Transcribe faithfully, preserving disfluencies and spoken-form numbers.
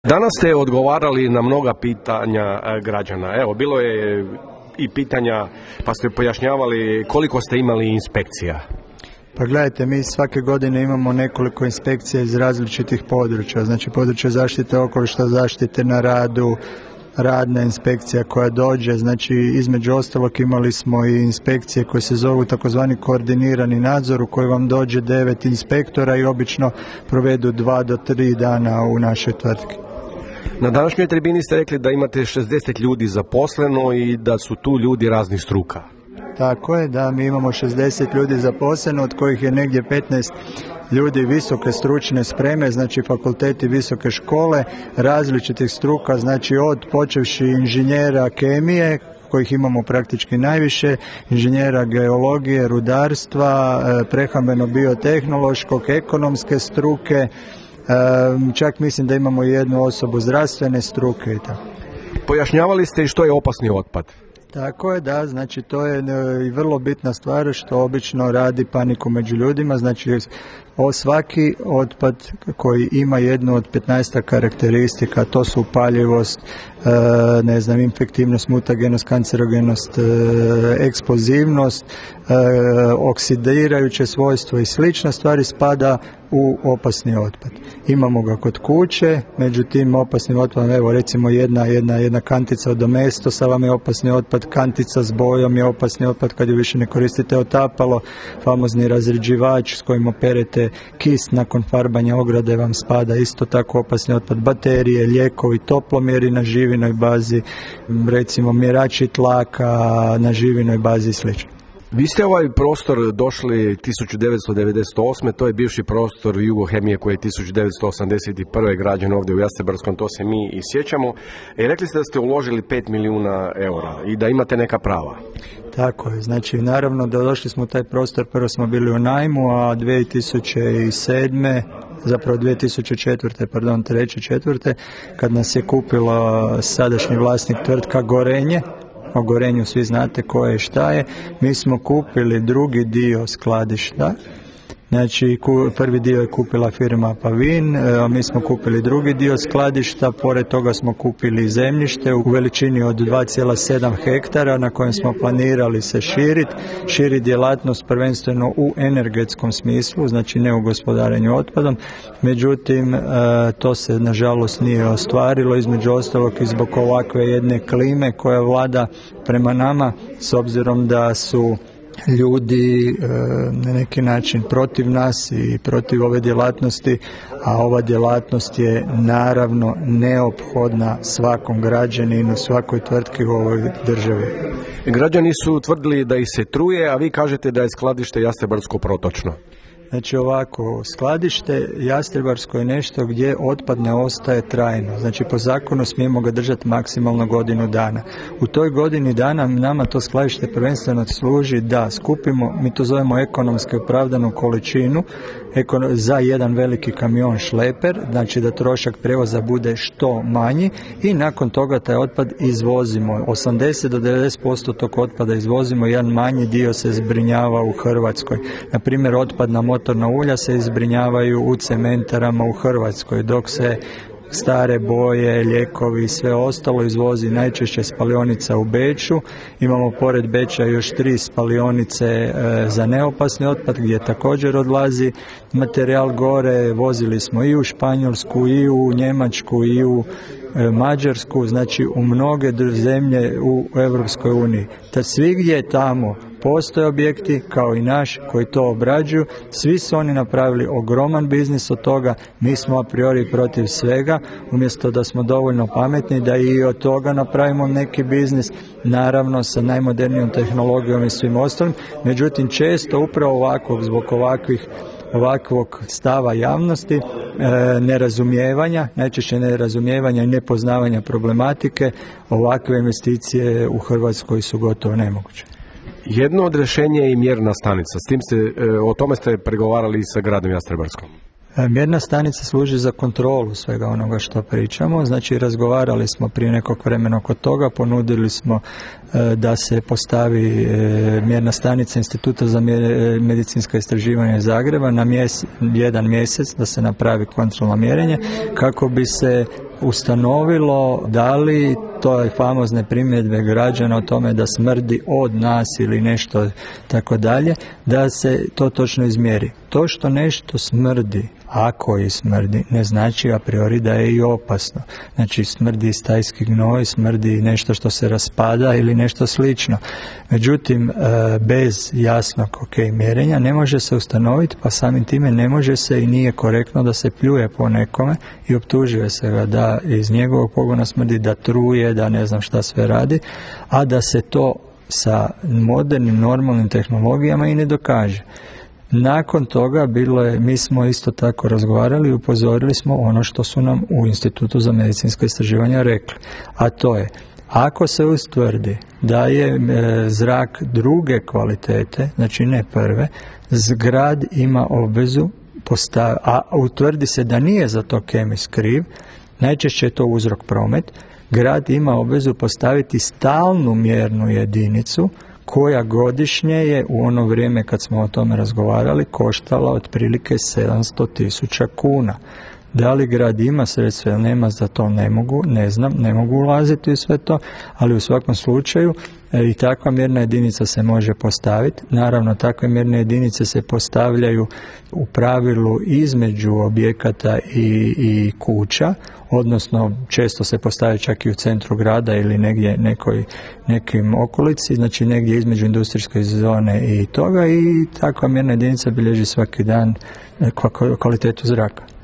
Danas ste odgovarali na mnoga pitanja građana. Evo, bilo je i pitanja, pa ste pojašnjavali koliko ste imali inspekcija. Pa gledajte, mi svake godine imamo nekoliko inspekcija iz različitih područja. Znači područje zaštite okoliša, zaštite na radu, radna inspekcija koja dođe. Znači između ostalog imali smo i inspekcije koje se zovu takozvani koordinirani nadzor u koji vam dođe devet inspektora i obično provedu dva do tri dana u našoj tvrtki. Na današnjoj tribini ste rekli da imate šezdeset ljudi zaposleno i da su tu ljudi raznih struka. Tako je, da, mi imamo šezdeset ljudi zaposleno, od kojih je negdje petnaest ljudi visoke stručne spreme, znači fakulteti, visoke škole, različitih struka, znači od počevši inženjera kemije, kojih imamo praktički najviše, inženjera geologije, rudarstva, prehrambeno-biotehnološkog, ekonomske struke, čak mislim da imamo jednu osobu zdravstvene struke i tako. Pojašnjavali ste i što je opasni otpad. Tako je, da, znači to je i vrlo bitna stvar što obično radi paniku među ljudima, znači o svaki otpad koji ima jednu od petnaest karakteristika, to su upaljivost, ne znam, infektivnost, mutagenost, kancerogenost, eksplozivnost, oksidirajuće svojstvo i slične stvari spada u opasni otpad. Imamo ga kod kuće, međutim opasnim otpadom, evo recimo jedna, jedna, jedna kantica od domestosa vam je opasni otpad, kantica s bojom je opasni otpad kad ju više ne koristite, otapalo, famozni razređivač s kojim operete kis nakon farbanja ograde vam spada isto tako opasni otpad, baterije, lijekovi, toplomjeri na živinoj bazi, recimo mjerači tlaka na živinoj bazi i slično. Vi ste ovaj prostor došli tisuću devetsto devedeset osme. To je bivši prostor Jugohemije koji je tisuću devetsto osamdeset prve građen ovdje u Jastrebarskom, to se mi i sjećamo. I rekli ste da ste uložili pet milijuna eura i da imate neka prava. Tako je, znači naravno da došli smo u taj prostor, prvo smo bili u najmu, a dvije tisuće sedme zapravo dvije tisuće četvrte, pardon, treće, četvrte, kad nas je kupilo sadašnji vlasnik tvrtka Gorenje. O Gorenju svi znate ko je i šta je. Mi smo kupili drugi dio skladišta. Znači, prvi dio je kupila firma Pavin, a mi smo kupili drugi dio skladišta, pored toga smo kupili zemljište u veličini od dva zarez sedam hektara na kojem smo planirali se širiti, širiti djelatnost prvenstveno u energetskom smislu, znači ne u gospodarenju otpadom, međutim to se nažalost nije ostvarilo, između ostalog i zbog ovakve jedne klime koja vlada prema nama, s obzirom da su ljudi e, na neki način protiv nas i protiv ove djelatnosti, a ova djelatnost je naravno neophodna svakom građaninu, svakoj tvrtki u ovoj državi. Građani su tvrdili da ih se truje, a vi kažete da je skladište Jastrebarsko protočno. Znači ovako, skladište Jastrebarsko je nešto gdje otpad ne ostaje trajno. Znači po zakonu smijemo ga držati maksimalno godinu dana. U toj godini dana nama to skladište prvenstveno služi da skupimo, mi to zovemo ekonomski opravdanu količinu za jedan veliki kamion šleper, znači da trošak prevoza bude što manji i nakon toga taj otpad izvozimo. osamdeset do devedeset posto tog otpada izvozimo, jedan manji dio se zbrinjava u Hrvatskoj. Na primjer, otpad na motorna ulja se izbrinjavaju u cementarama u Hrvatskoj, dok se stare boje, lijekovi i sve ostalo izvozi najčešće spalionica u Beču. Imamo pored Beča još tri spalionice e, za neopasni otpad gdje također odlazi materijal gore. Vozili smo i u Španjolsku, i u Njemačku, i u e, Mađarsku, znači u mnoge zemlje u Europskoj uniji. Ta svigdje tamo postoje objekti kao i naš koji to obrađuju, svi su oni napravili ogroman biznis od toga, mi smo a priori protiv svega, umjesto da smo dovoljno pametni da i od toga napravimo neki biznis, naravno sa najmodernijom tehnologijom i svim ostalim, međutim često upravo ovakvog, zbog ovakvih ovakvog stava javnosti, e, nerazumijevanja, najčešće nerazumijevanja i nepoznavanja problematike, ovakve investicije u Hrvatskoj su gotovo nemoguće. Jedno od rješenja je i mjerna stanica. S tim ste, o tome ste pregovarali i sa gradom Jastrebarskom. Mjerna stanica služi za kontrolu svega onoga što pričamo, znači razgovarali smo prije nekog vremena oko toga, ponudili smo da se postavi mjerna stanica Instituta za medicinska istraživanja iz Zagreba na mjese, jedan mjesec da se napravi kontrolno mjerenje kako bi se ustanovilo da li to je famozne primjedbe građana o tome da smrdi od nas ili nešto tako dalje, da se to točno izmjeri. To što nešto smrdi, ako i smrdi, ne znači a priori da je i opasno. Znači smrdi stajski gnoj, smrdi nešto što se raspada ili nešto slično. Međutim, bez jasnog ok mjerenja ne može se ustanoviti, pa samim time ne može se i nije korektno da se pljuje po nekome i optužuje se ga da iz njegovog pogona smrdi, da truje, da ne znam šta sve radi, a da se to sa modernim, normalnim tehnologijama i ne dokaže. Nakon toga bilo je, mi smo isto tako razgovarali i upozorili smo ono što su nam u Institutu za medicinska istraživanja rekli, a to je, ako se ustvrdi da je e, zrak druge kvalitete, znači ne prve, grad ima obvezu postav, a utvrdi se da nije za to kemijski kriv, najčešće je to uzrok promet, grad ima obvezu postaviti stalnu mjernu jedinicu koja godišnje je u ono vrijeme kad smo o tome razgovarali koštala otprilike sedamsto tisuća kuna. Da li grad ima sredstva ili nema, za to ne mogu, ne znam, ne mogu ulaziti u sve to, ali u svakom slučaju e, i takva mjerna jedinica se može postaviti. Naravno, takve mjerne jedinice se postavljaju u pravilu između objekata i, i kuća, odnosno često se postavlja čak i u centru grada ili negdje nekoj, nekim okolici, znači negdje između industrijske zone i toga, i takva mjerna jedinica bilježi svaki dan kvalitetu zraka.